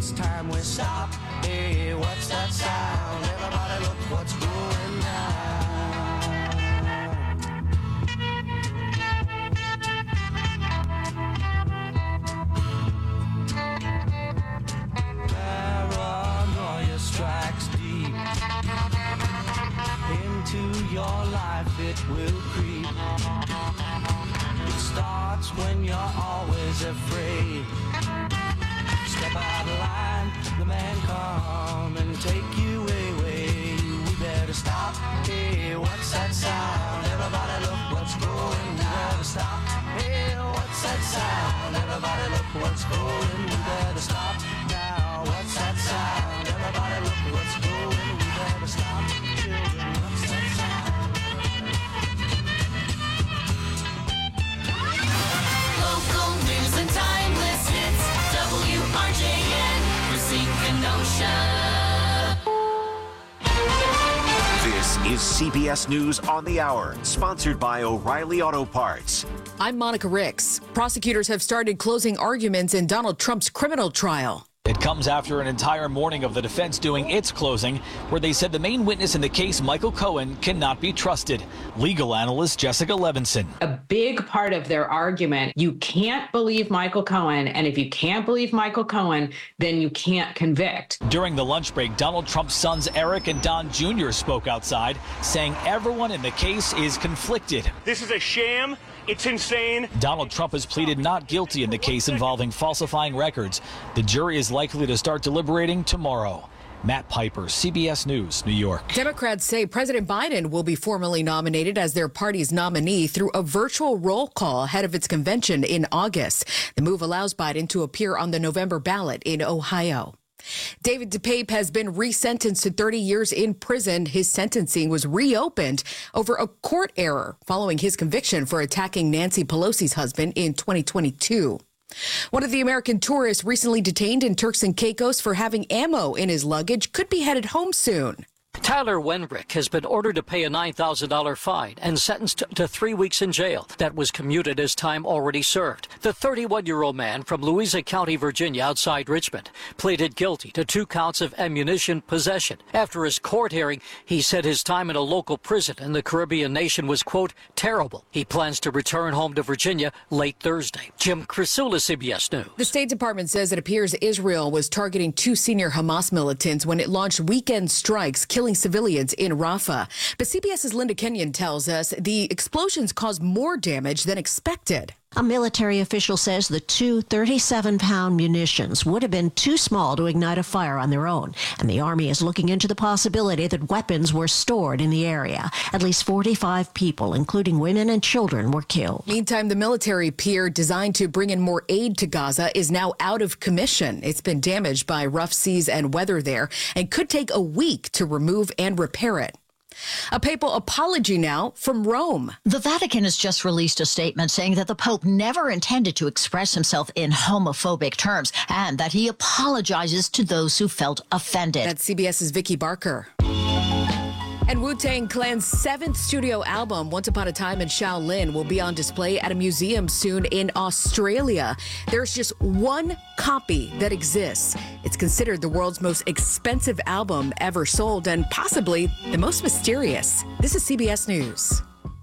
it's time we stop. Hey, what's that sound? Everybody look what's going down. Paranoia strikes deep into your life, it will creep. It starts when you're always afraid. Step out of line, the man come and take you away. We better stop. Hey, what's that sound? Everybody look what's going down. We better stop. Hey, what's that sound? Everybody look what's going. We better stop now. What's that sound? Everybody look what's going. We better stop. Children, what's that sound? Local news and timeless hits. WRJN, Racine, Kenosha. This is CBS News on the Hour, sponsored by O'Reilly Auto Parts. I'm Monica Ricks. Prosecutors have started closing arguments in Donald Trump's criminal trial. It comes after an entire morning of the defense doing its closing, where they said the main witness in the case, Michael Cohen, cannot be trusted. Legal analyst Jessica Levinson. A big part of their argument, you can't believe Michael Cohen, and if you can't believe Michael Cohen, then you can't convict. During the lunch break, Donald Trump's sons Eric and Don Jr. spoke outside, saying everyone in the case is conflicted. This is a sham. It's insane. Donald Trump has pleaded not guilty in the case involving falsifying records. The jury is likely to start deliberating tomorrow. Matt Piper, CBS News, New York. Democrats say President Biden will be formally nominated as their party's nominee through a virtual roll call ahead of its convention in August. The move allows Biden to appear on the November ballot in Ohio. David DePape has been resentenced to 30 years in prison. His sentencing was reopened over a court error following his conviction for attacking Nancy Pelosi's husband in 2022. One of the American tourists recently detained in Turks and Caicos for having ammo in his luggage could be headed home soon. Tyler Wenrick has been ordered to pay a $9,000 fine and sentenced to 3 weeks in jail. That was commuted as time already served. The 31-year-old man from Louisa County, Virginia, outside Richmond, pleaded guilty to 2 counts of ammunition possession. After his court hearing, he said his time in a local prison in the Caribbean nation was, quote, terrible. He plans to return home to Virginia late Thursday. Jim Crisula, CBS News. The State Department says it appears Israel was targeting 2 senior Hamas militants when it launched weekend strikes, killing civilians in Rafah. But CBS's Linda Kenyon tells us the explosions caused more damage than expected. A military official says the 2 37-pound munitions would have been too small to ignite a fire on their own, and the Army is looking into the possibility that weapons were stored in the area. At least 45 people, including women and children, were killed. Meantime, the military pier designed to bring in more aid to Gaza is now out of commission. It's been damaged by rough seas and weather there and could take a week to remove and repair it. A papal apology now from Rome. The Vatican has just released a statement saying that the Pope never intended to express himself in homophobic terms and that he apologizes to those who felt offended. That's CBS's Vicky Barker. And Wu-Tang Clan's 7th studio album, Once Upon a Time in Shaolin, will be on display at a museum soon in Australia. There's just one copy that exists. It's considered the world's most expensive album ever sold and possibly the most mysterious. This is CBS News.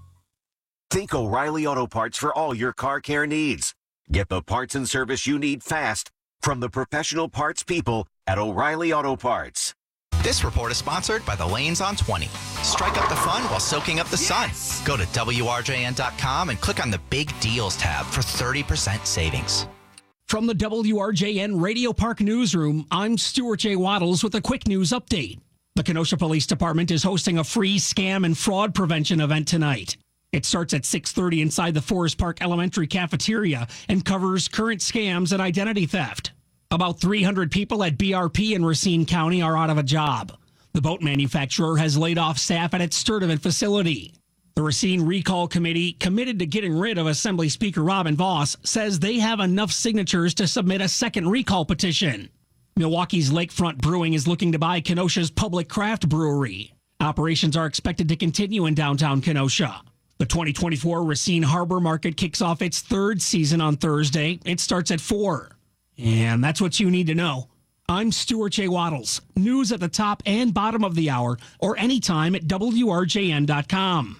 Think O'Reilly Auto Parts for all your car care needs. Get the parts and service you need fast from the professional parts people at O'Reilly Auto Parts. This report is sponsored by the Lanes on 20. Strike up the fun while soaking up the sun. Go to WRJN.com and click on the Big Deals tab for 30% savings. From the WRJN Radio Park Newsroom, I'm Stuart J. Waddles with a quick news update. The Kenosha Police Department is hosting a free scam and fraud prevention event tonight. It starts at 6:30 inside the Forest Park Elementary cafeteria and covers current scams and identity theft. About 300 people at BRP in Racine County are out of a job. The boat manufacturer has laid off staff at its Sturtevant facility. The Racine Recall Committee, committed to getting rid of Assembly Speaker Robin Vos, says they have enough signatures to submit a second recall petition. Milwaukee's Lakefront Brewing is looking to buy Kenosha's Public Craft Brewery. Operations are expected to continue in downtown Kenosha. The 2024 Racine Harbor Market kicks off its 3rd season on Thursday. It starts at 4. And that's what you need to know. I'm Stuart J. Waddles. News at the top and bottom of the hour or anytime at WRJN.com.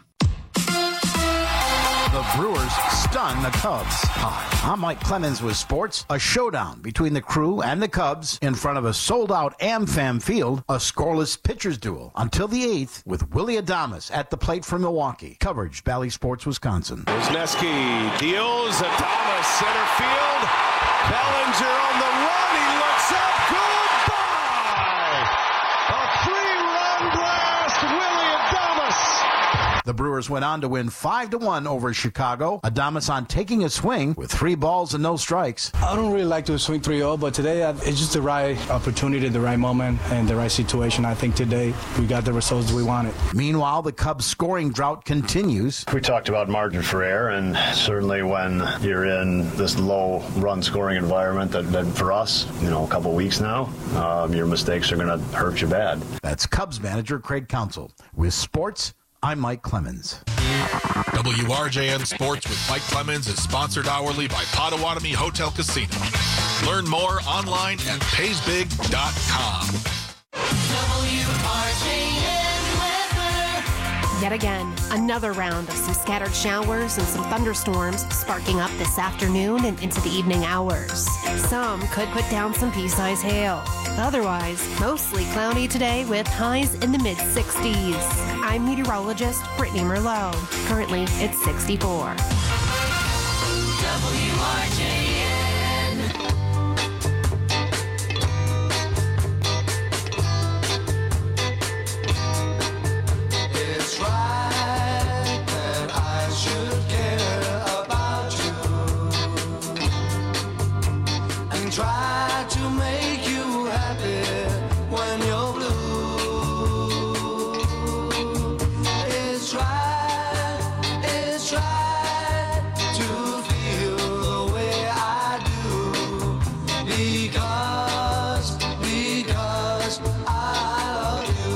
The Brewers stun the Cubs. Hi, I'm Mike Clemens with sports. A showdown between the Crew and the Cubs in front of a sold-out AmFam Field, a scoreless pitchers duel until the 8th with Willie Adames at the plate for Milwaukee. Coverage, Valley Sports, Wisconsin. Wisniewski deals, Adames center field. Bellinger on the run, he looks up, goodbye! A three-run blast, Willie Adames! The Brewers went on to win 5-1 over Chicago. Adames on taking a swing with 3 balls and no strikes. I don't really like to swing 3-0, but today it's just the right opportunity, the right moment, and the right situation. I think today we got the results we wanted. Meanwhile, the Cubs' scoring drought continues. We talked about margin for error, and certainly when you're in this low run scoring environment that for us, a couple weeks now, your mistakes are going to hurt you bad. That's Cubs manager Craig Counsell. With sports, I'm Mike Clemens. WRJN Sports with Mike Clemens is sponsored hourly by Potawatomi Hotel Casino. Learn more online at paysbig.com. WRJN weather. Yet again, another round of some scattered showers and some thunderstorms sparking up this afternoon and into the evening hours. Some could put down some pea-size hail. Otherwise, mostly cloudy today with highs in the mid-60s. I'm meteorologist Brittany Merlot. Currently, it's 64. WRJN. It's right that I should care about you and try to make you happy when you're blue. It's right to feel the way I do because I love you.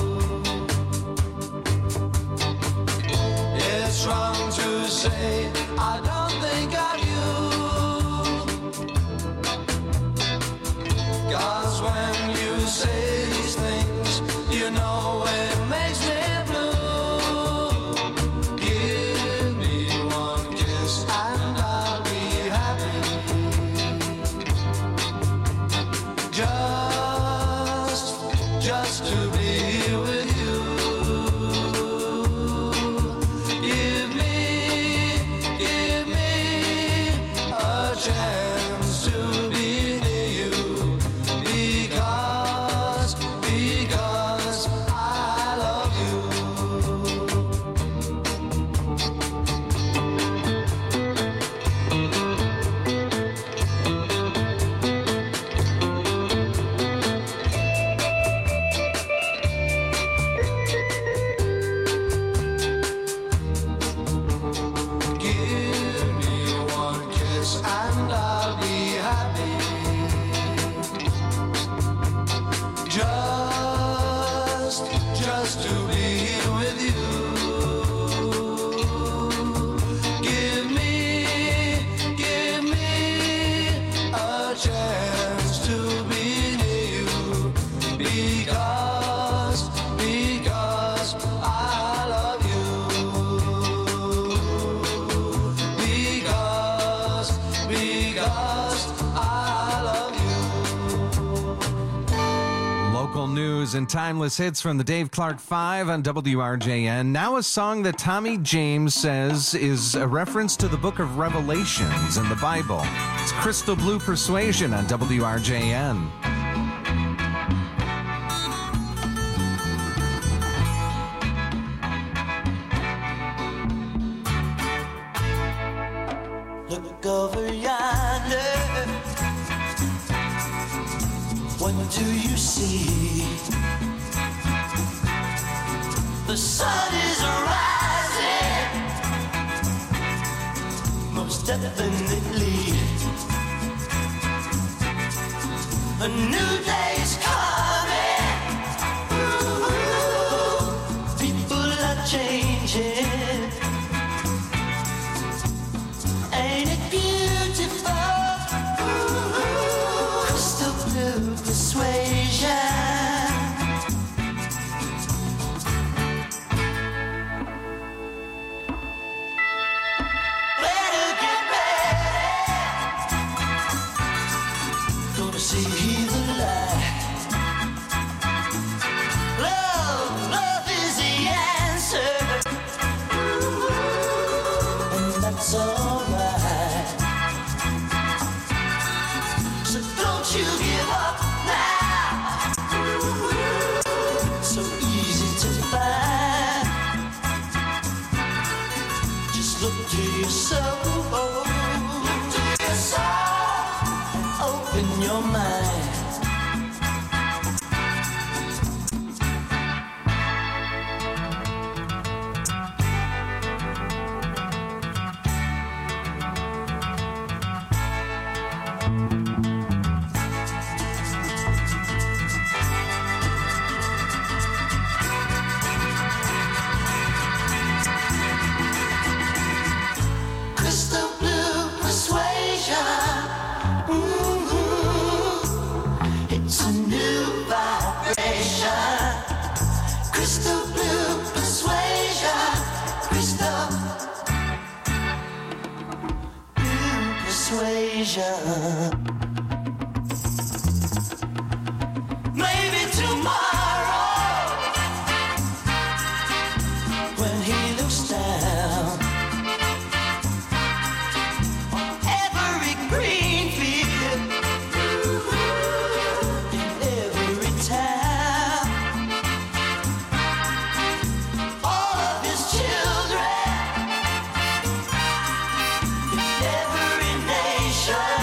It's wrong to say I don't think of you, 'cause when you say these things, you know it makes me blue. Give me one kiss and I'll be happy. Just to be with you. Give me a chance to be near you because I love you. Give me one kiss and I'll be happy. Just to be with you. Give me a chance to be near you because I love you. Because I love you. Local news and timeless hits from the Dave Clark 5 on WRJN. Now a song that Tommy James says is a reference to the book of Revelations in the Bible. It's Crystal Blue Persuasion on WRJN. Look over yonder. What do you see? The sun is rising, most definitely. A new day's coming. Ooh, people are changing. Ain't it beautiful? Ooh, crystal blue. persuasion. Better get ready. Gonna see the light. Love is the answer. And that's alright. So don't you give up now. So easy to find. Just look to your soul. Look to your soul and open your mind. Crystal blue persuasion. It's a new vibration. Crystal blue persuasion. Crystal blue persuasion. Maybe tomorrow, when he looks down every green field in every town, all of his children in every nation,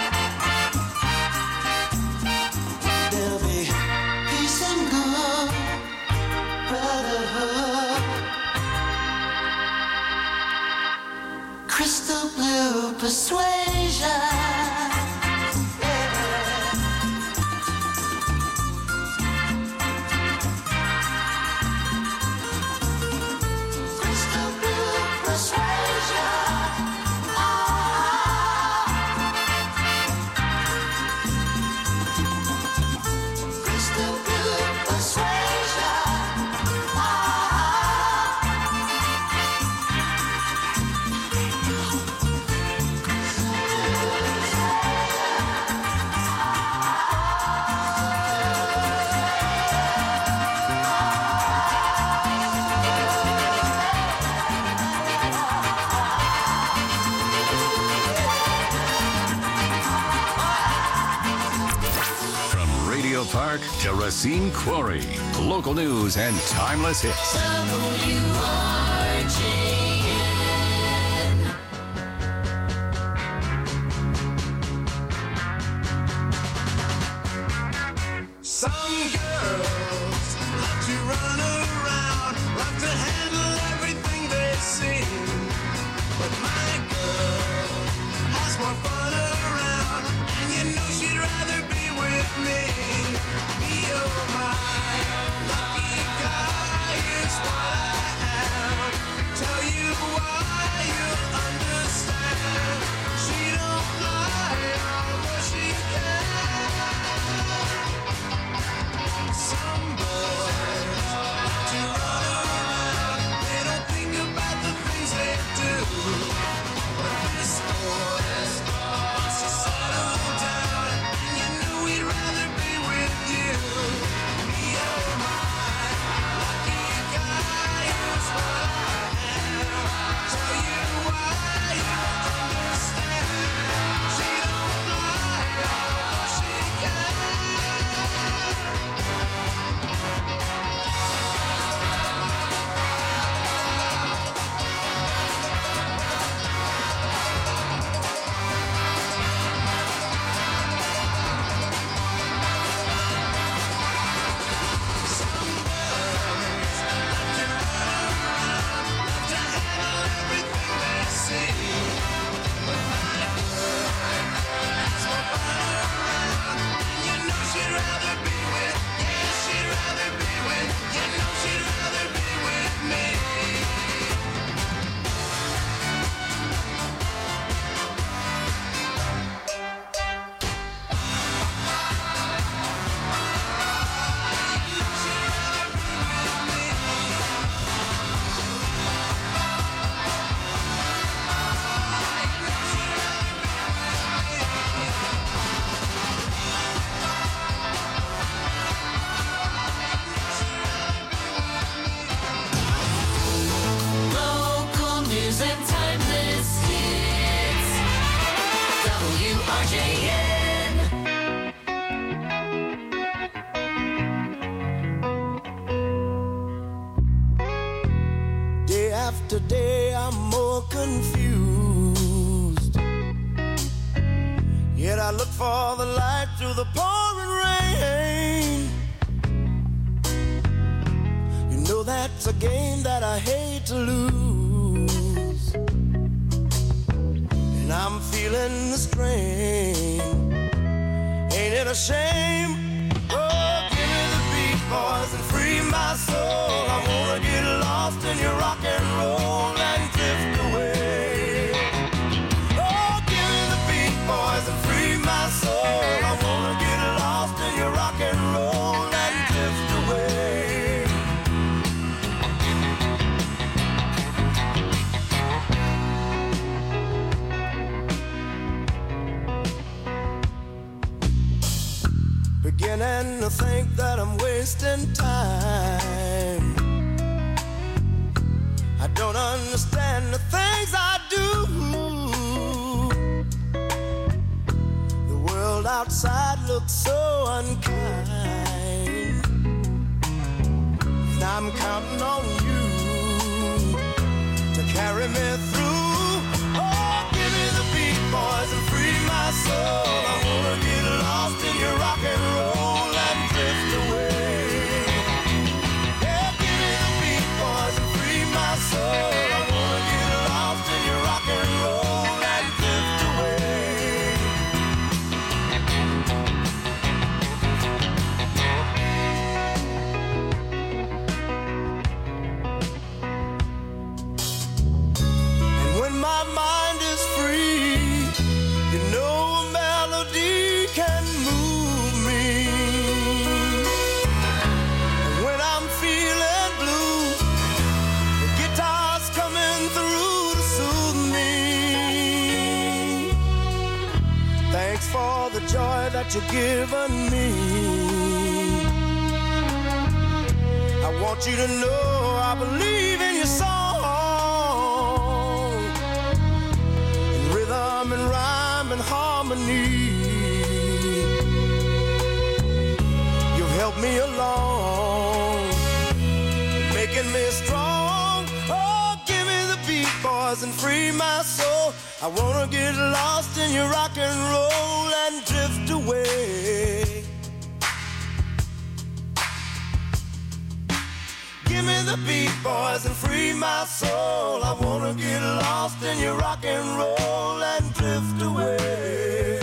there'll be peace and good brotherhood. Crystal blue persuasion. Crystal blue persuasion. Crystal blue persuasion. From Radio Park to Racine Quarry, local news and timeless hits. Some girls love to run around, love to handle everything they see. But my girl has more fun around, and you know she'd rather be with me. You're my lucky guy, is what I am. Tell you why, you'll understand. She don't lie, although she can. Some boys like to run around. They don't think about the things they do. confused. Yet I look for the light through the pouring rain. You know that's a game that I hate to lose. And I'm feeling the strain. Ain't it a shame? Oh, give me the beat, boys, and free my soul. I wanna get lost in your rock and roll and drift away. Oh, give me the beat, boys, and free my soul. I wanna get lost in your rock and roll and drift away. Beginning to think that I'm wasting time. I don't understand the things I do. The world outside looks so unkind. And I'm counting on you to carry me through. Oh, give me the beat, boys, and free my soul. I wanna get lost in your rock and roll and drift away. Yeah, give me the beat, boys, and free my soul. I wanna get lost in your rock and roll and drift away. And when my mind is free, you know a melody can move me. And when I'm feeling blue, the guitar's coming through to soothe me. Thanks for the joy that you've given me. I want you to know I believe in your song, in rhythm and rhyme and harmony. You've helped me along, making me strong. Oh, give me the beat, boys, and free my soul. I wanna get lost in your rock and roll and drift away. Give me the beat, boys, and free my soul. I wanna get lost in your rock and roll and drift away.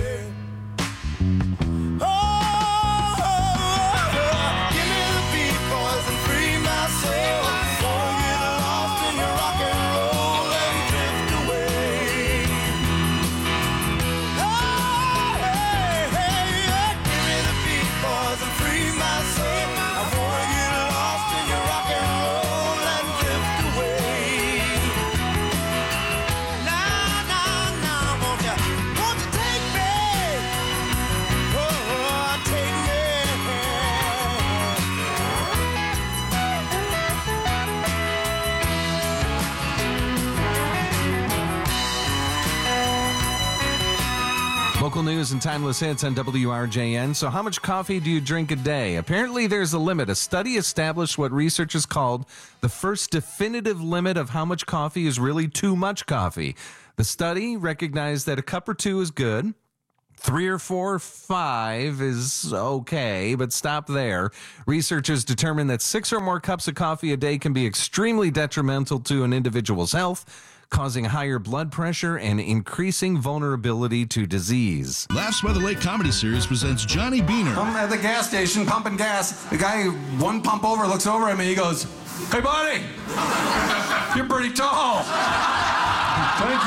Give me the beat, boys, and free my soul. Wanna get lost in your rock and roll and drift away. Oh, hey, hey, yeah. Give me the beat, boys, and free my soul. I wanna get lost in your rock and roll and drift away. Now, won't you take me? Oh, take me. Local news and timeless hits on WRJN. So how much coffee do you drink a day? Apparently there's a limit. A study established what researchers called the first definitive limit of how much coffee is really too much coffee. The study recognized that a cup or two is good. 3 or 4 or 5 is okay, but stop there. Researchers determined that 6 or more cups of coffee a day can be extremely detrimental to an individual's health, causing higher blood pressure and increasing vulnerability to disease. Laughs by the Lake comedy series presents Johnny Beaner. I'm at the gas station pumping gas. The guy one pump over looks over at me. He goes, "Hey, buddy, you're pretty tall." "Thank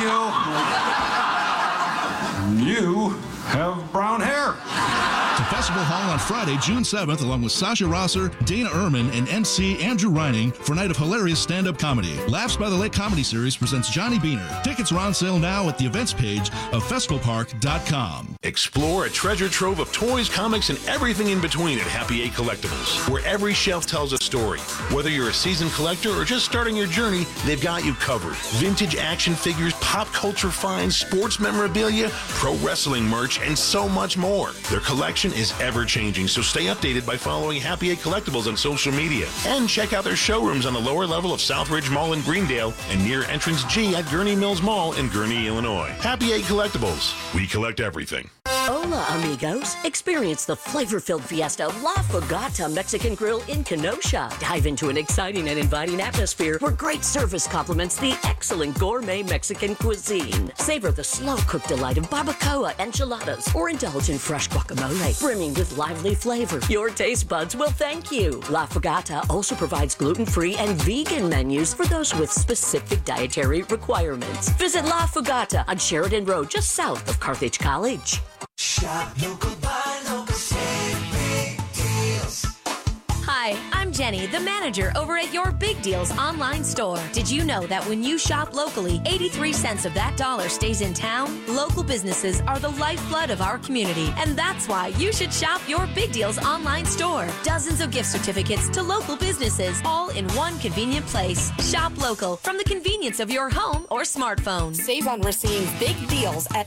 you. You have brown hair." To Festival Hall on Friday, June 7th, along with Sasha Rosser, Dana Ehrman, and MC Andrew Reining for a night of hilarious stand-up comedy. Laughs by the Lake comedy series presents Johnny Beaner. Tickets are on sale now at the events page of festivalpark.com. Explore a treasure trove of toys, comics, and everything in between at Happy 8 Collectibles, where every shelf tells a story. Whether you're a seasoned collector or just starting your journey, they've got you covered. Vintage action figures, pop culture finds, sports memorabilia, pro wrestling merch, and so much more. Their collection is is ever-changing, so stay updated by following Happy Eight Collectibles on social media. And check out their showrooms on the lower level of Southridge Mall in Greendale and near Entrance G at Gurney Mills Mall in Gurney, Illinois. Happy Eight Collectibles. We collect everything. Hola, amigos. Experience the flavor-filled fiesta La Fogata Mexican Grill in Kenosha. Dive into an exciting and inviting atmosphere where great service complements the excellent gourmet Mexican cuisine. Savor the slow-cooked delight of barbacoa enchiladas or indulge in fresh guacamole, brimming with lively flavor. Your taste buds will thank you. La Fogata also provides gluten-free and vegan menus for those with specific dietary requirements. Visit La Fogata on Sheridan Road, just south of Carthage College. Shop local, buy local, save big deals. Hi, I'm Jenny, the manager over at Your Big Deals online store. Did you know that when you shop locally, 83 cents of that dollar stays in town? Local businesses are the lifeblood of our community, and that's why you should shop Your Big Deals online store. Dozens of gift certificates to local businesses, all in one convenient place. Shop local from the convenience of your home or smartphone. Save on Racine's big deals at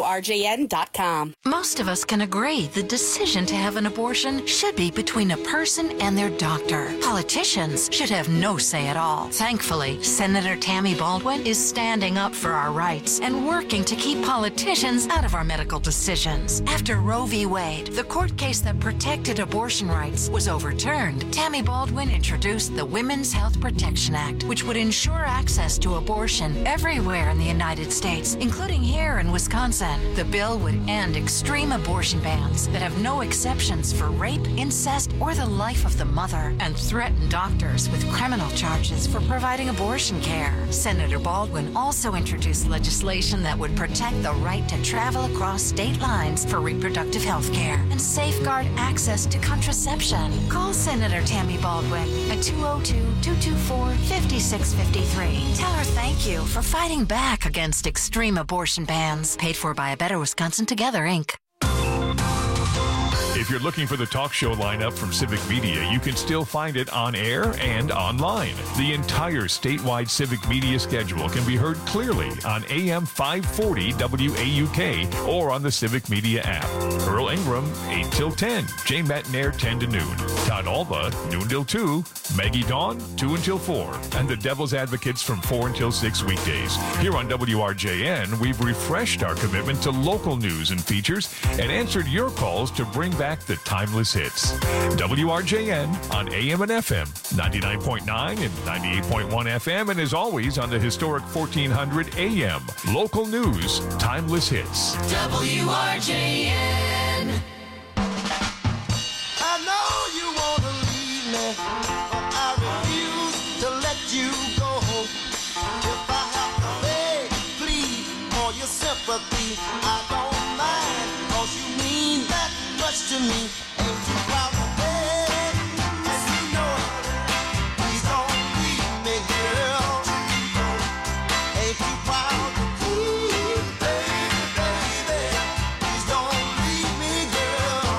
WRJN.com. Most of us can agree the decision to have an abortion should be between a person and their doctor. Politicians should have no say at all. Thankfully, Senator Tammy Baldwin is standing up for our rights and working to keep politicians out of our medical decisions. After Roe v. Wade, the court case that protected abortion rights, was overturned, Tammy Baldwin introduced the Women's Health Protection Act, which would ensure access to abortion everywhere in the United States, including here in Wisconsin. The bill would end extreme abortion bans that have no exceptions for rape, incest, or the life of the mother, and threaten doctors with criminal charges for providing abortion care. Senator Baldwin also introduced legislation that would protect the right to travel across state lines for reproductive health care and safeguard access to contraception. Call Senator Tammy Baldwin at 202-224-5653. Tell her thank you for fighting back against extreme abortion bans. Paid for by A Better Wisconsin Together, Inc. If you're looking for the talk show lineup from Civic Media, you can still find it on air and online. The entire statewide Civic Media schedule can be heard clearly on AM 540 WAUK or on the Civic Media app. Earl Ingram, 8 till 10. Jane Matinaire, 10 to noon. Todd Alba, noon till 2. Maggie Dawn, 2 until 4. And the Devil's Advocates from 4 until 6 weekdays. Here on WRJN, we've refreshed our commitment to local news and features and answered your calls to bring back the timeless hits. WRJN on AM and FM, 99.9 and 98.1 FM, and as always on the historic 1400 AM. Local news, timeless hits. WRJN. I know you want to leave me, but I refuse to let you go. If I have to beg, plead for your sympathy, I don't mind, 'cause you mean that much to me. Ain't you proud to beg? Yes, you know it. Please don't leave me, girl. Ain't you proud to plead, baby, baby? Please don't leave me, girl.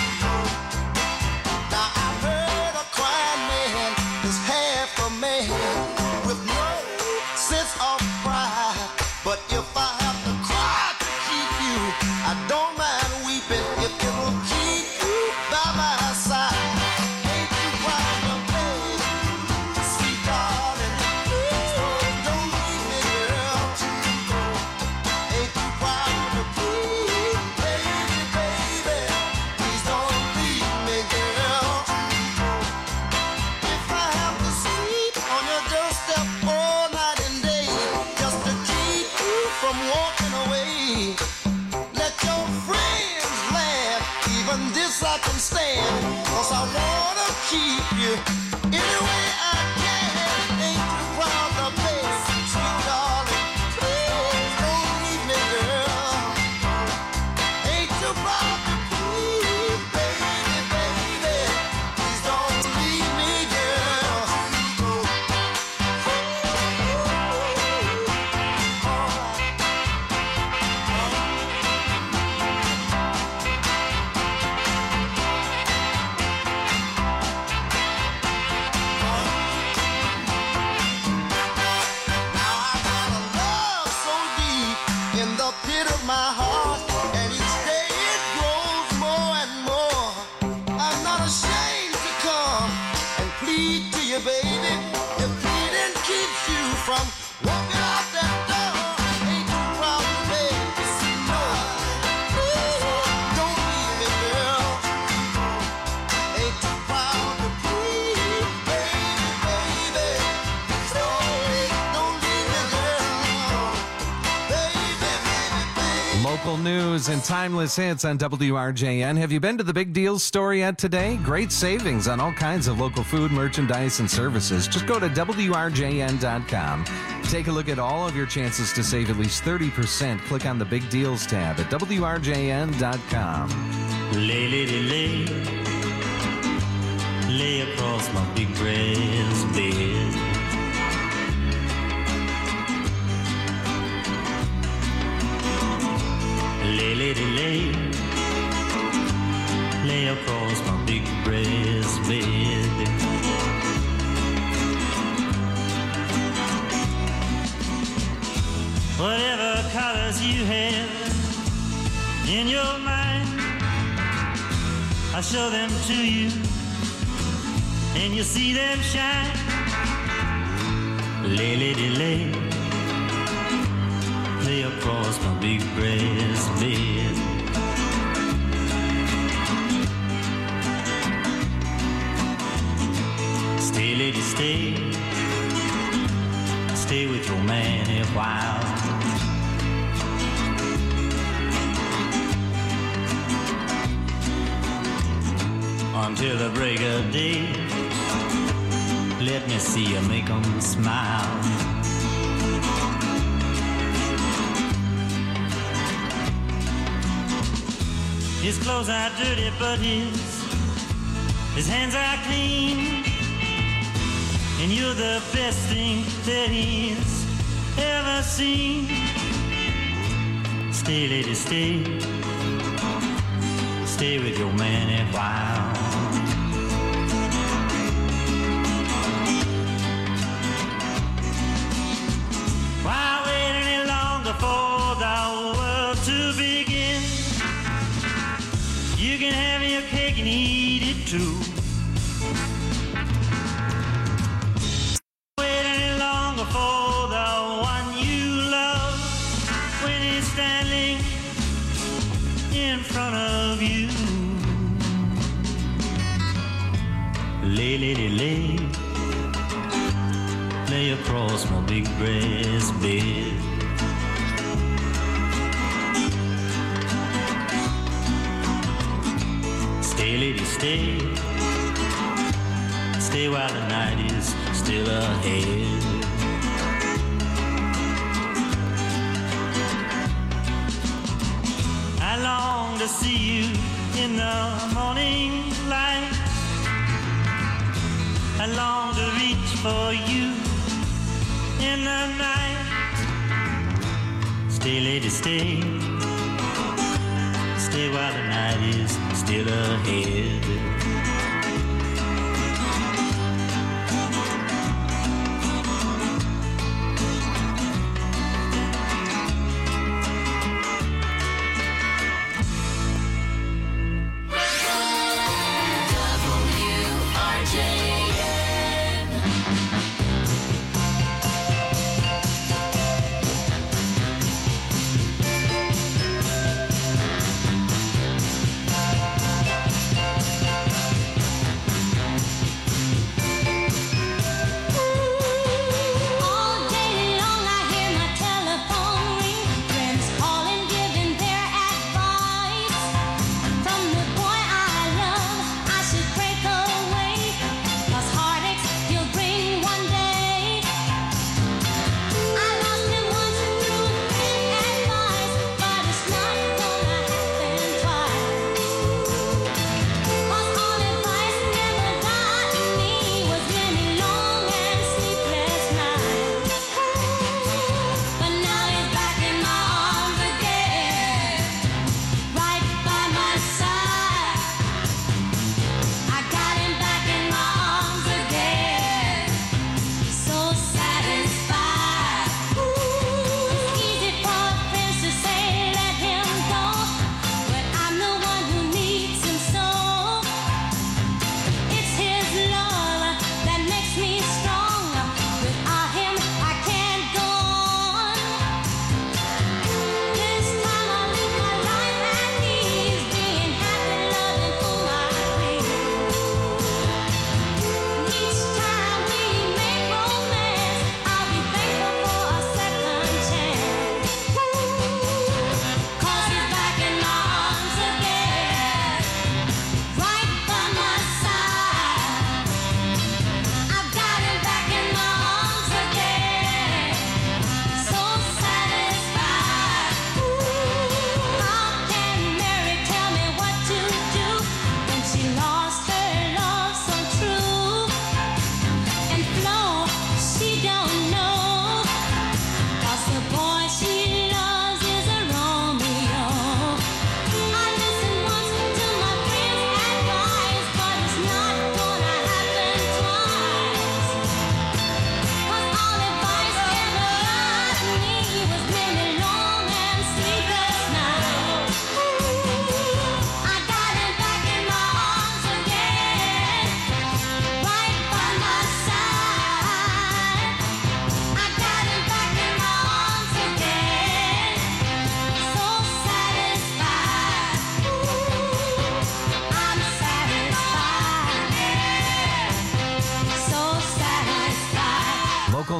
Now I've heard a crying man is half a man with no sense of pride. But if I have to cry to keep you, I don't mind weeping if it will keep you by my side. Ain't you proud of me, sweet darling? Please don't leave me, girl. Ain't you proud of me, baby, baby? Please don't leave me, girl. If I have to sleep on your doorstep all night and day, just to keep you from walking away, let your friends laugh, even this I can stand, 'cause I wanna keep you any way I can. Ain't you proud of me, sweet darling? Please don't leave me, girl. Ain't you proud of me, baby, baby? Please don't leave me, girl. news and timeless hits on WRJN. Have you been to the Big Deals store yet today? Great savings on all kinds of local food, merchandise, and services. Just go to WRJN.com. Take a look at all of your chances to save at least 30%. Click on the Big Deals tab at WRJN.com. Lay, lady, lay, lay across my big brass bed. Lay, lady, lay, lay across my big brass bed. Whatever colors you have in your mind, I show them to you, and you see them shine. Lay, lady, lay, lay across my big brass bed. Stay, lady, stay, stay with your man a while. Until the break of day, let me see you make 'em smile. His clothes are dirty, but his hands are clean. And you're the best thing that he's ever seen. Stay, lady, stay, stay with your man a while. Why wait any longer for the world to begin? You can have your cake and eat it too. Wait any longer for the one you love when he's standing in front of you. Lay, lady, lay, lay across my big brass bed. Stay, lady, stay, stay while the night is still ahead. I long to see you in the morning light. I long to reach for you in the night. Stay, lady, stay, stay while the night is still ahead.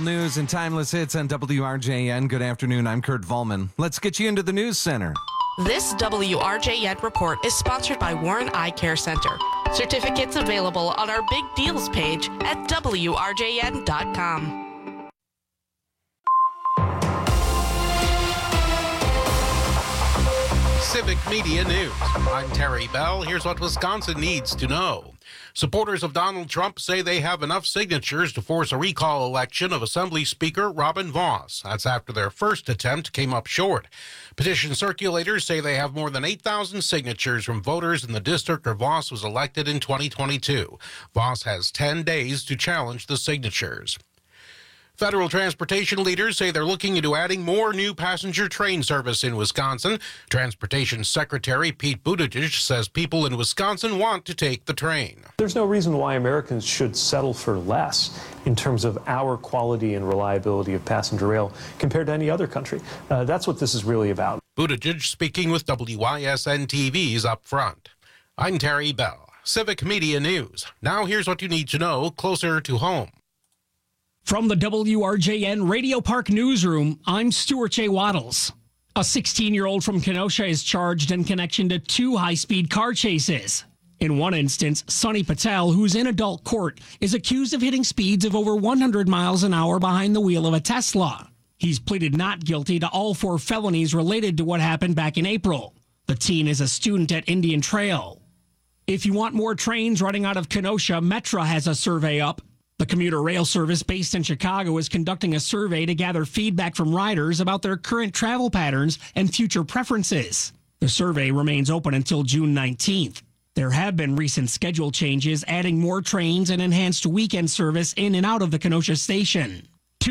Local news and timeless hits on WRJN. Good afternoon. I'm Kurt Volman. Let's get you into the news center. This WRJN report is sponsored by Warren Eye Care Center. Certificates available on our Big Deals page at WRJN.com. Civic Media News. I'm Terry Bell. Here's what Wisconsin needs to know. Supporters of Donald Trump say they have enough signatures to force a recall election of Assembly Speaker Robin Vos. That's after their first attempt came up short. Petition circulators say they have more than 8,000 signatures from voters in the district where Vos was elected in 2022. Vos has 10 days to challenge the signatures. Federal transportation leaders say they're looking into adding more new passenger train service in Wisconsin. Transportation Secretary Pete Buttigieg says people in Wisconsin want to take the train. There's no reason why Americans should settle for less in terms of our quality and reliability of passenger rail compared to any other country. That's what this is really about. Buttigieg speaking with WISN TV's Up Front. I'm Terry Bell, Civic Media News. Now here's what you need to know closer to home. From the WRJN Radio Park Newsroom, I'm Stuart J. Waddles. A 16-year-old from Kenosha is charged in connection to 2 high-speed car chases. In one instance, Sonny Patel, who's in adult court, is accused of hitting speeds of over 100 miles an hour behind the wheel of a Tesla. He's pleaded not guilty to all 4 felonies related to what happened back in April. The teen is a student at Indian Trail. If you want more trains running out of Kenosha, Metra has a survey up. The commuter rail service based in Chicago is conducting a survey to gather feedback from riders about their current travel patterns and future preferences. The survey remains open until June 19th. There have been recent schedule changes, adding more trains and enhanced weekend service in and out of the Kenosha station.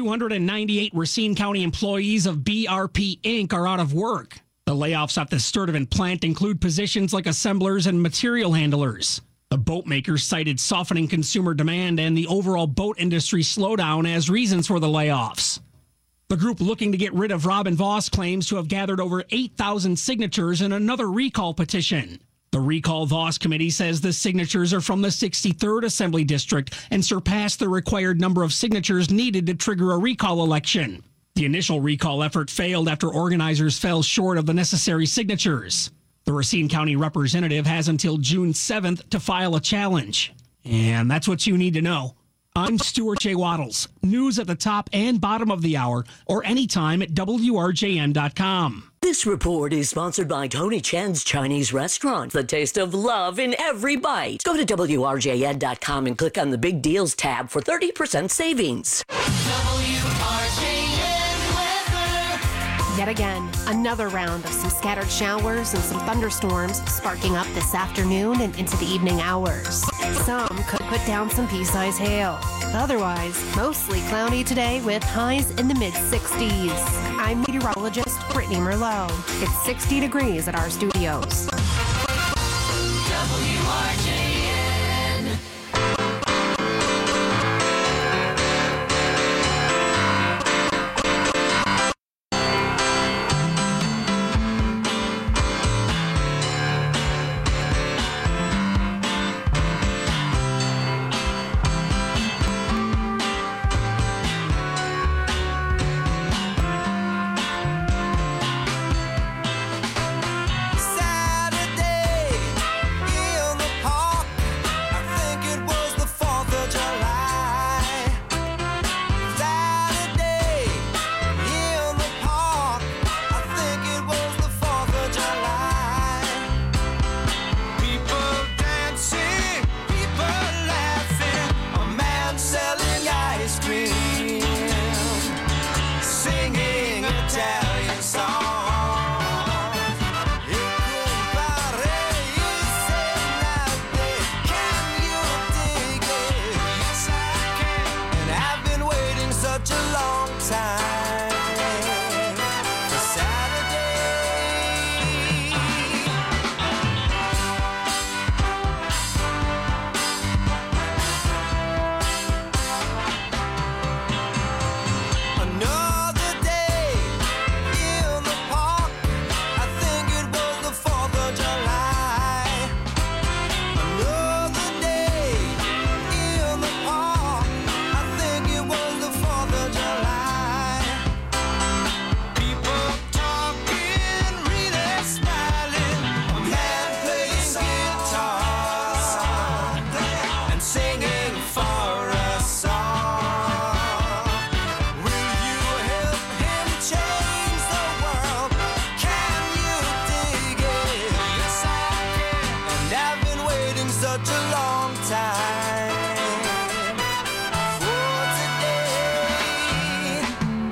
298 Racine County employees of BRP Inc. are out of work. The layoffs at the Sturtevant plant include positions like assemblers and material handlers. The boat makers cited softening consumer demand and the overall boat industry slowdown as reasons for the layoffs. The group looking to get rid of Robin Vos claims to have gathered over 8,000 signatures in another recall petition. The Recall Vos Committee says the signatures are from the 63rd Assembly District and surpass the required number of signatures needed to trigger a recall election. The initial recall effort failed after organizers fell short of the necessary signatures. The Racine County representative has until June 7th to file a challenge. And that's what you need to know. I'm Stuart J. Waddles. News at the top and bottom of the hour or anytime at WRJN.com. This report is sponsored by Tony Chen's Chinese Restaurant. The taste of love in every bite. Go to WRJN.com and click on the Big Deals tab for 30% savings. Yet again, another round of some scattered showers and some thunderstorms sparking up this afternoon and into the evening hours. Some could put down some pea-sized hail. Otherwise, mostly cloudy today with highs in the mid-60s. I'm meteorologist Brittany Merlot. It's 60 degrees at our studios. WRJN. Sad And I've been waiting such a long time for today.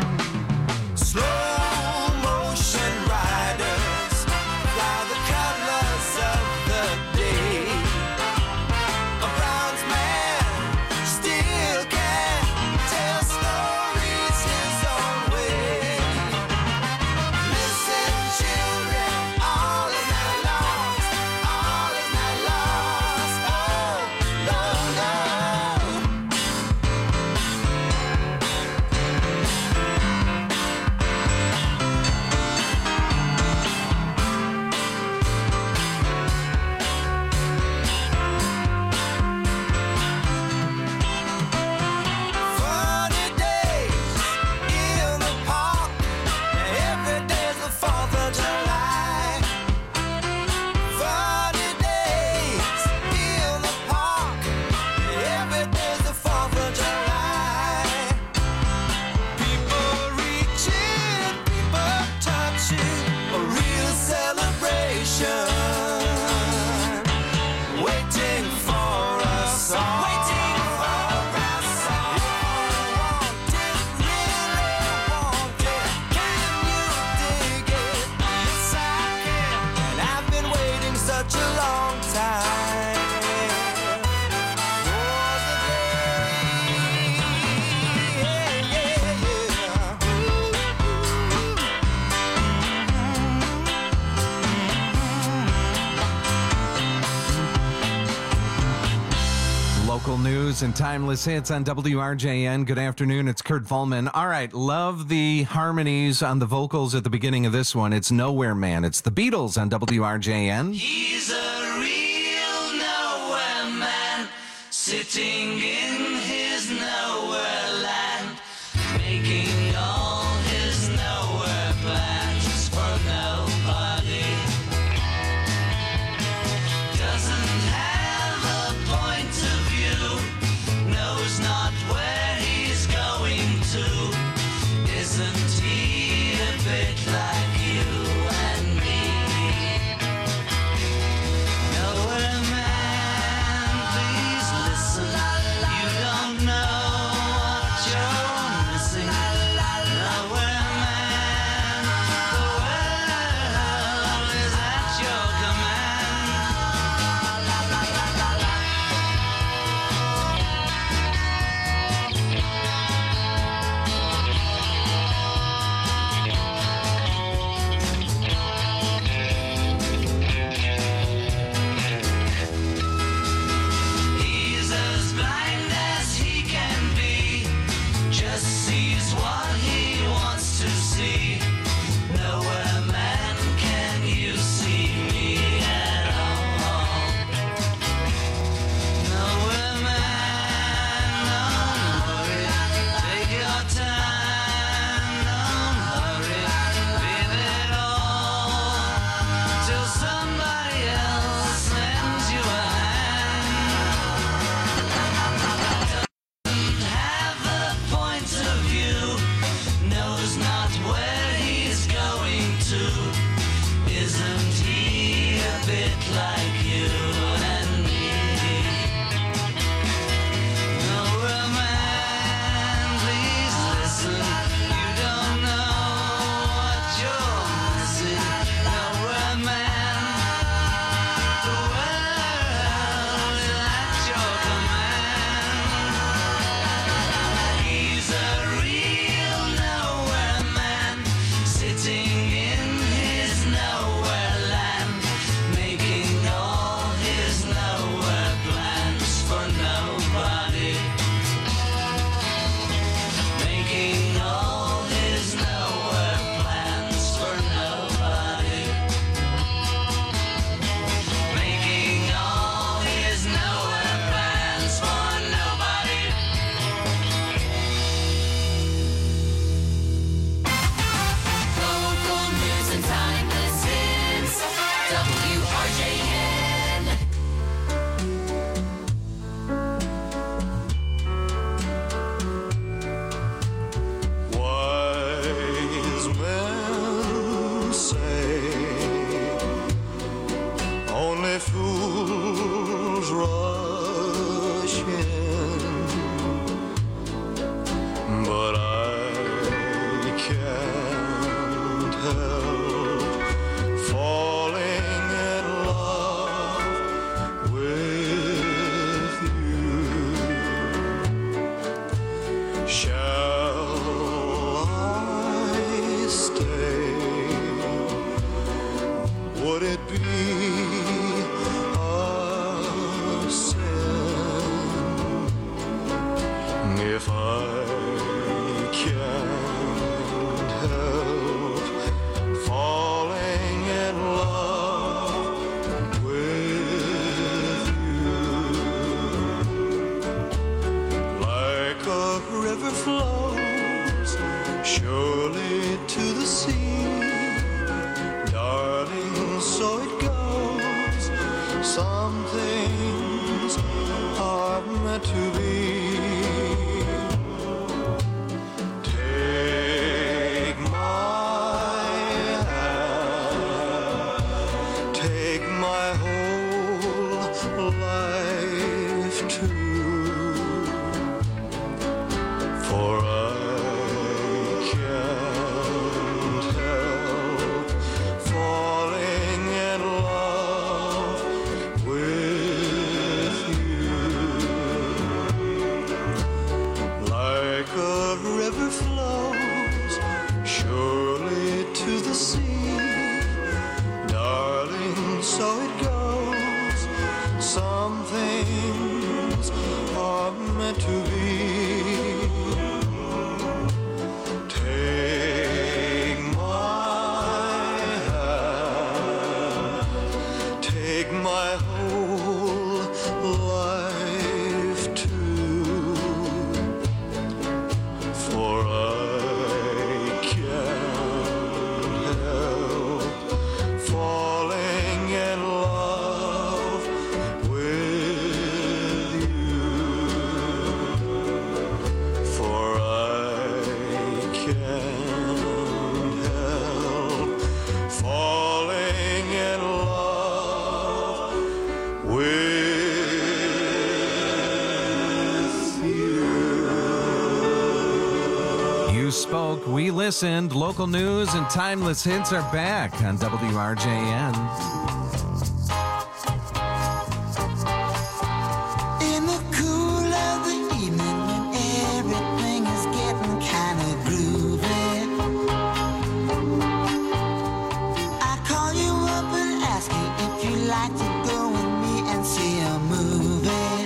Slow motion riders fly the colors of the day. A bronze man still can tell stories his own way. Listen, children, all is not lost, all is not lost. Oh, no, no. Funny days in the park. Every day's the 4th of July. Funny days in the park. Every day's the 4th of July. People reaching, people touching, a real celebration. Waiting for us all. Waiting for us all. Really want it. Can you dig it? Yes, I can. And I've been waiting such a long time for the day. Yeah, yeah, Local news and timeless hits on WRJN. Good afternoon. It's Kurt Volman. All right. Love the harmonies on the vocals at the beginning of this one. It's Nowhere Man. It's the Beatles on WRJN. He's a real nowhere man, sitting in his nowhere land, making all his nowhere plans for nobody. Doesn't have a point of view, knows not where he's going to. Isn't he a bit like you and me? Nowhere man, please listen. You fools rush in, but I can't help falling in love with you. Shall I stay? Would it be a sin if I can't help falling in love with you? Like a river flows surely to the sea, darling, so it goes. Some things are meant to be. Take my hand, take my whole life too, for I can't help falling in love with you. Like a river flows surely to the sea, darling, so it goes. Some things are meant to be. Take my hand, take my whole life too, for I can't help falling in love with you, for I can't help falling in love with you. You spoke, we listened. Local news and timeless hits are back on WRJN. In the cool of the evening when everything is getting kind of groovy, I call you up and ask you if you'd like to go with me and see a movie.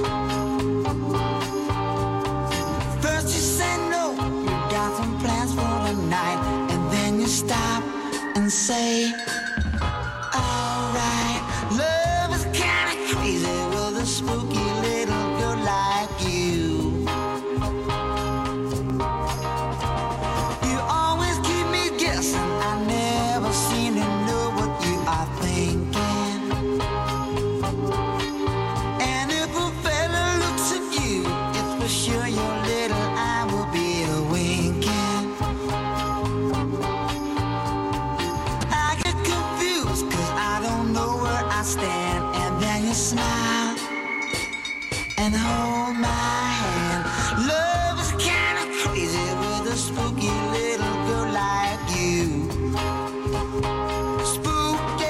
First you say no, you got some plans for the night, and then you stop and say, alright, love is kinda crazy with a spooky little girl like you. You always keep me guessing, I never seem to know what you are thinking. And if a fella looks at you, it's for sure your little eye will be a winking. I get confused cause I don't know where I stand, and then you smile and hold my hand. Love is kinda crazy with a spooky little girl like you. Spooky.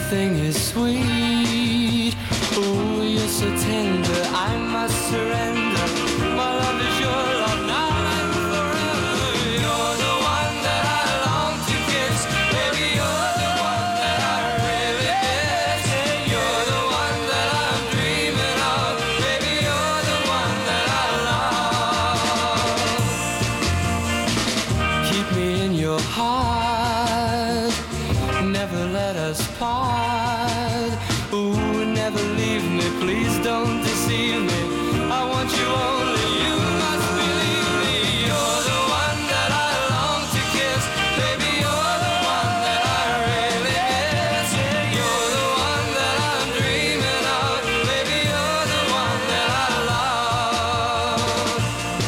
everything is sweet. Oh, you're so tender, I must surrender. My love is your love now and forever. You're the one that I long to kiss. Baby, you're the one that I really miss. You're the one that I'm dreaming of. Baby, you're the one that I love. Keep me in your heart. Never let us part. Ooh, never leave me. Please don't deceive me. I want you only. You must believe me. You're the one that I long to kiss. Baby, you're the one that I really miss. You're the one that I'm dreaming of. Baby, you're the one that I love.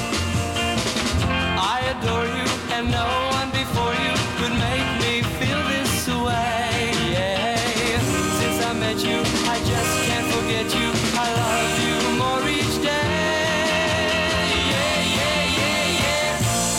I adore you, and no one before you could make me feel this way. Yeah. Since I met you, I just can't forget you. I love you more each day. Yeah, yeah, yeah, yeah.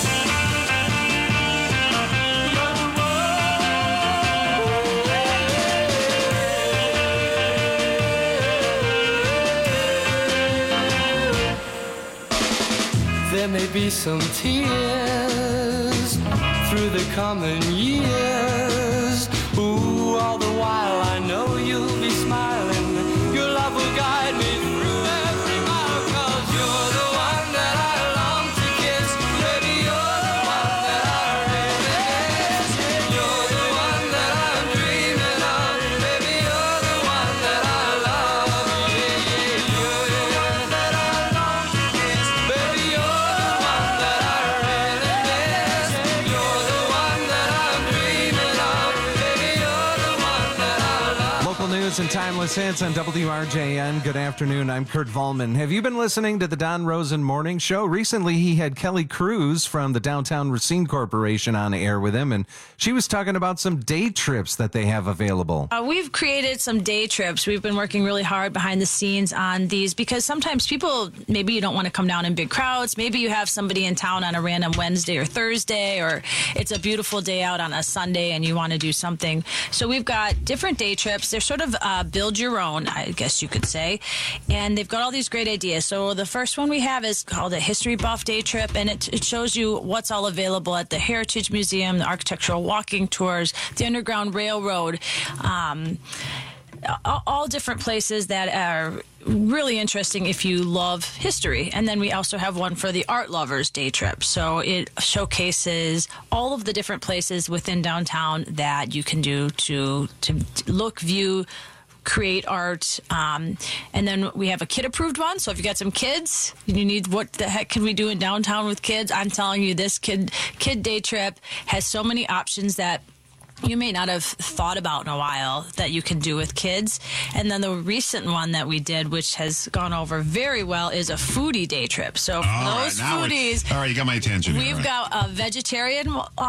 There may be some tears through the coming years. Ooh, all the while I know you'll be smiling. Your love will guide me through every mile. 'Cause you're the one that I long to kiss. Baby, you're the one that I really miss. You're the one that I'm dreaming of. Baby, you're the one that I love. Yeah, yeah, you're the one that I long to kiss. Baby, you're the one that I really miss. You're the one that I'm dreaming of. Baby, you're the one that I love. Local news and timeless hits on WRJN. Good afternoon. I'm Kurt Volman. Have you been listening to the Don Rosen Morning Show? Recently, he had Kelly Cruz from the Downtown Racine Corporation on air with him, and she was talking about some day trips that they have available. We've created some day trips. We've been working really hard behind the scenes on these because sometimes people, maybe you don't want to come down in big crowds. Maybe you have somebody in town on a random Wednesday or Thursday, or it's a beautiful day out on a Sunday and you want to do something. So we've got different day trips. They're sort of build your own, I guess you could say. And they've got all these great ideas. So the first one we have is called a History Buff Day Trip, and it shows you what's all available at the Heritage Museum, the architectural walking tours, the Underground Railroad, all different places that are really interesting if you love history. And then we also have one for the art lovers day trip. So it showcases all of the different places within downtown that you can do to look, view, create art. And then we have a kid-approved one. So if you got some kids, you need, what the heck can we do in downtown with kids? I'm telling you, this kid day trip has so many options that you may not have thought about in a while that you can do with kids. And then the recent one that we did, which has gone over very well, is a foodie day trip. So for those foodies, all right, you got my attention. We've got a vegetarian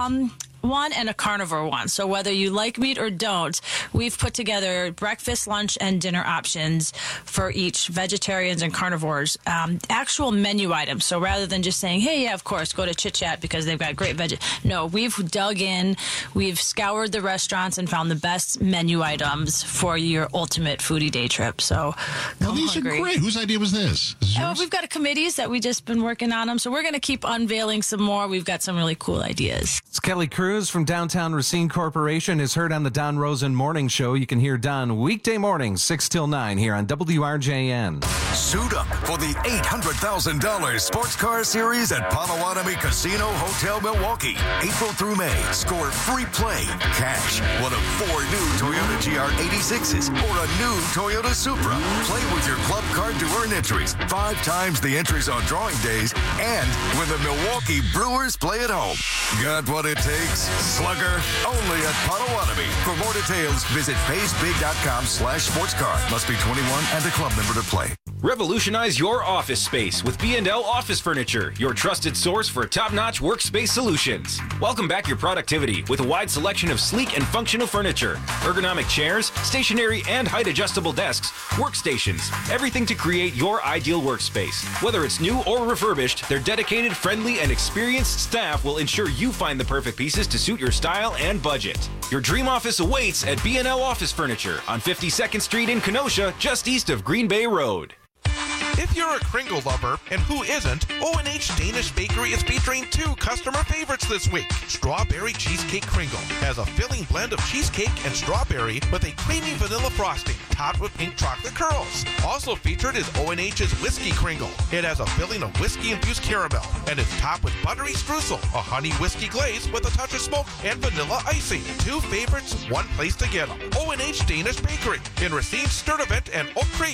one and a carnivore one. So whether you like meat or don't, we've put together breakfast, lunch, and dinner options for each vegetarians and carnivores. Actual menu items. So rather than just saying, hey, yeah, of course, go to Chit Chat because they've got great No, we've dug in, we've scoured the restaurants and found the best menu items for your ultimate foodie day trip. So these are great. Whose idea was this? We've got committees that we've just been working on them. So we're going to keep unveiling some more. We've got some really cool ideas. It's Kelly Cruz from Downtown Racine Corporation is heard on the Don Rosen Morning Show. You can hear Don weekday mornings 6 till 9 here on WRJN. Suit up for the $800,000 Sports Car Series at Potawatomi Casino Hotel Milwaukee. April through May. Score free play, cash, one of 4 new Toyota GR86s or a new Toyota Supra. Play with your club card to earn entries. 5 times the entries on drawing days and when the Milwaukee Brewers play at home. Got what it takes? Slugger, only at Potawatomi. For more details, visit paysbig.com/sportscar. Must be 21 and a club member to play. Revolutionize your office space with B&L Office Furniture, your trusted source for top-notch workspace solutions. Welcome back your productivity with a wide selection of sleek and functional furniture, ergonomic chairs, stationary and height-adjustable desks, workstations, everything to create your ideal workspace. Whether it's new or refurbished, their dedicated, friendly, and experienced staff will ensure you find the perfect pieces to suit your style and budget. Your dream office awaits at B&L Office Furniture on 52nd Street in Kenosha, just east of Green Bay Road. If you're a Kringle lover, and who isn't, O&H Danish Bakery is featuring 2 customer favorites this week. Strawberry Cheesecake Kringle has a filling blend of cheesecake and strawberry with a creamy vanilla frosting topped with pink chocolate curls. Also featured is O&H's Whiskey Kringle. It has a filling of whiskey-infused caramel and is topped with buttery streusel, a honey whiskey glaze with a touch of smoke and vanilla icing. 2 favorites, 1 place to get them. O&H Danish Bakery in Racine, Sturtevant, and Oak Creek.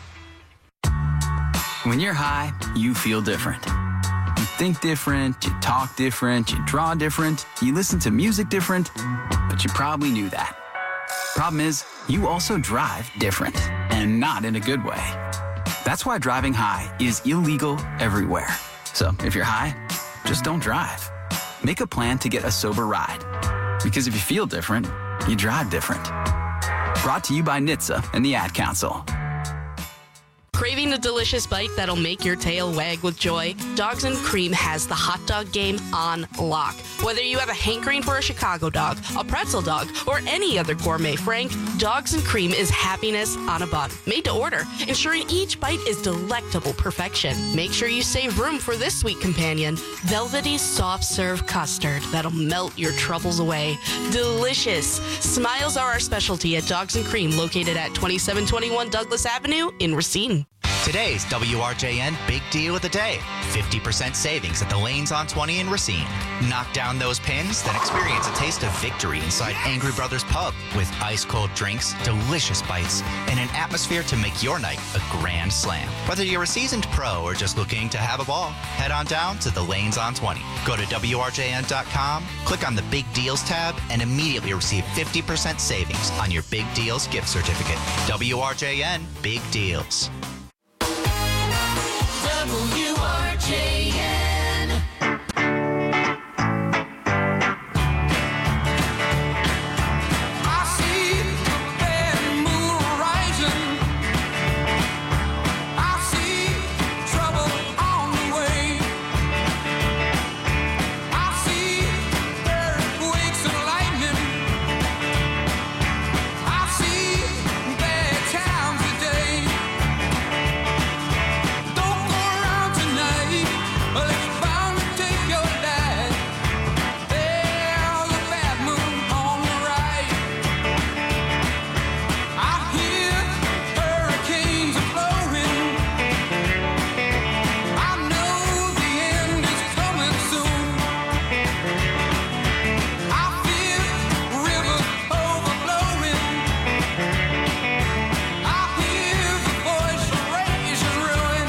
When you're high, you feel different. You think different, you talk different, you draw different, you listen to music different, but you probably knew that. Problem is, you also drive different, and not in a good way. That's why driving high is illegal everywhere. So if you're high, just don't drive. Make a plan to get a sober ride. Because if you feel different, you drive different. Brought to you by NHTSA and the Ad Council. Craving a delicious bite that'll make your tail wag with joy? Dogs and Cream has the hot dog game on lock. Whether you have a hankering for a Chicago dog, a pretzel dog, or any other gourmet frank, Dogs and Cream is happiness on a bun. Made to order, ensuring each bite is delectable perfection. Make sure you save room for this sweet companion, velvety soft serve custard that'll melt your troubles away. Delicious. Smiles are our specialty at Dogs and Cream, located at 2721 Douglas Avenue in Racine. Today's WRJN Big Deal of the Day. 50% savings at the Lanes on 20 in Racine. Knock down those pins, then experience a taste of victory inside Angry Brothers Pub with ice-cold drinks, delicious bites, and an atmosphere to make your night a grand slam. Whether you're a seasoned pro or just looking to have a ball, head on down to the Lanes on 20. Go to WRJN.com, click on the Big Deals tab, and immediately receive 50% savings on your Big Deals gift certificate. WRJN Big Deals. WRJN. I see the bad moon rising. I see trouble on the way. I see earthquakes and lightning. I see bad times today. Don't go around tonight, let's bound to take your life. There's a bad moon on the right. I hear hurricanes are blowing. I know the end is coming soon. I feel rivers overflowing. I hear the voice of rage and ruin.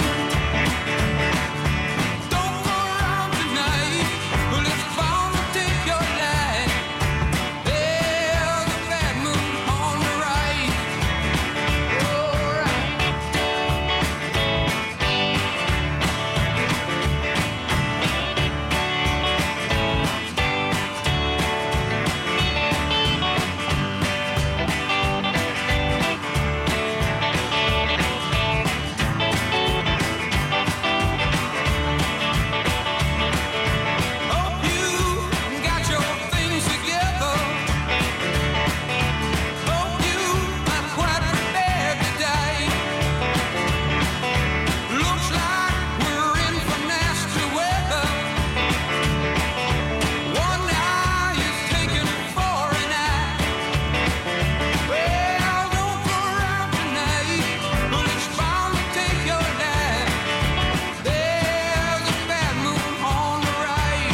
Don't go around tonight, but it's bound to take your life. There's a bad moon on the right. Hope you got your things together. Hope you are quite prepared to die. Looks like we're in for nasty weather. One eye is taken for an eye. Well, don't go around tonight, but it's bound to take your life. There's a bad moon on the right.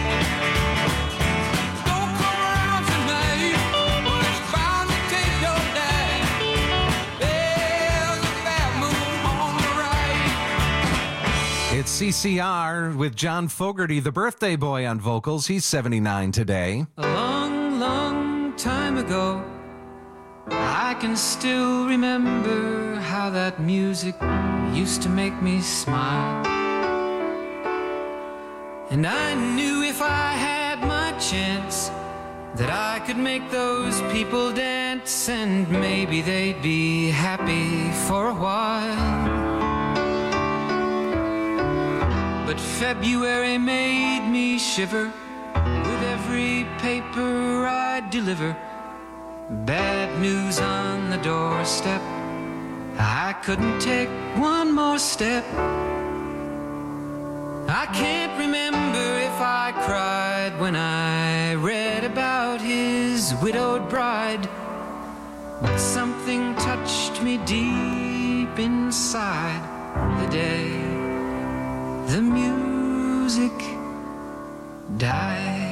Don't come around tonight, but it's bound to take your life. There's a bad moon on the right. It's CCR with John Fogerty, the birthday boy, on vocals. He's 79 today. A long, long time ago, I can still remember how that music used to make me smile. And I knew if I had my chance that I could make those people dance, and maybe they'd be happy for a while. But February made me shiver with every every paper I deliver. Bad news on the doorstep. I couldn't take one more step. I can't remember if I cried when I read about his widowed bride, but something touched me deep inside the day the music died.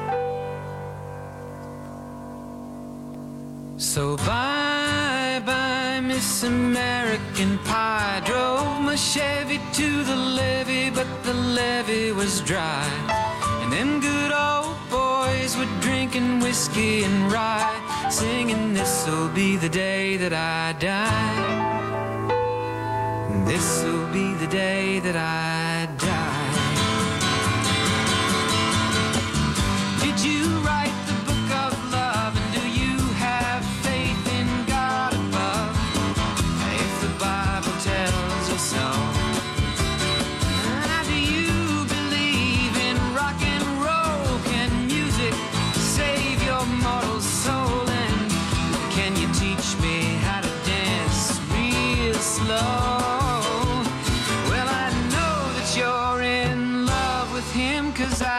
So bye-bye, Miss American Pie. Drove my Chevy to the levee, but the levee was dry. And them good old boys were drinking whiskey and rye, singing, this'll be the day that I die. This'll be the day that I die. Did you write the book of love, and do you have faith in God above? If the Bible tells you so. Do you believe in rock and roll? Can music save your mortal soul? And can you teach me how to dance real slow? Well, I know that you're in love with him, 'cause I